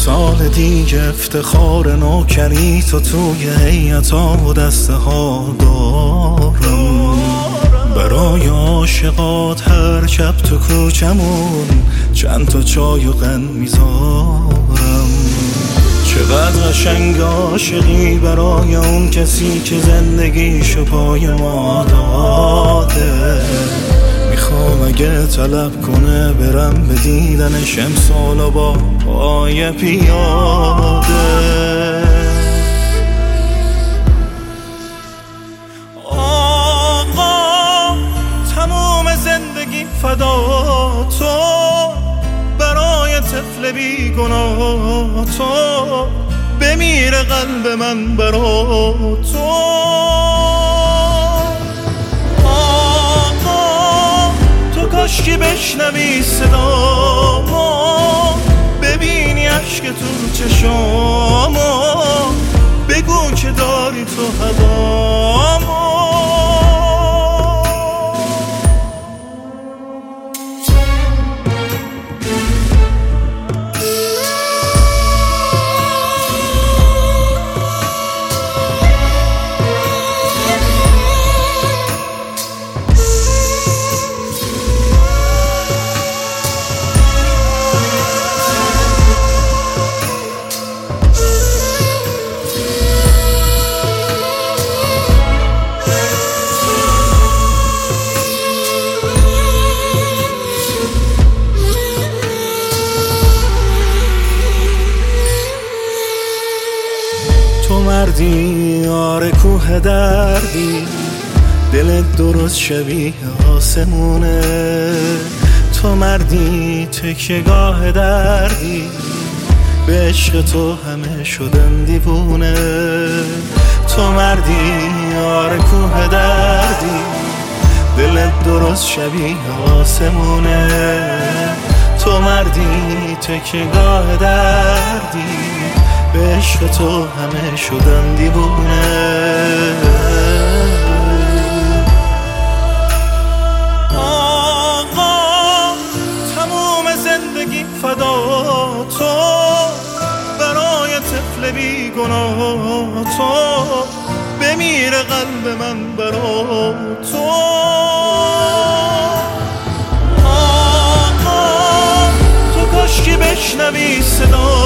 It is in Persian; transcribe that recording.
سال دیگه افتخار نوکری تو توی هیئت‌ها و دسته ها دارم. برای عاشقات هر شب تو کوچمون چند تا چای و قند میذارم. چقدر قشنگ عاشقی برای اون کسی که زندگیشو پای ما داده. میخوام اگه طلب کنه برم به دیدنش امسال با پای پیاده. آقا تموم زندگی فدا تو، برای طفل بیگناه تو، بمیره قلب من برا تو. کاشکی بشنوی صدامو، ببینی عشق تو چشامو، بگو که داری تو هوامو. تو مردی آره کوه دردی، دلت درست شبیه آسمونه. تو مردی تکیه‌گاه دردی، به عشق تو همه شدن دیوونه. تو مردی آره کوه دردی، دلت درست شبیه آسمونه. تو مردی تکیه‌گاه دردی، به عشق تو همه شدن دیوونه. آقا تموم زندگی فدا تو، برای طفل بیگناه تو، بمیره قلب من برا تو. آقا تو کاشکی بشنوی صدا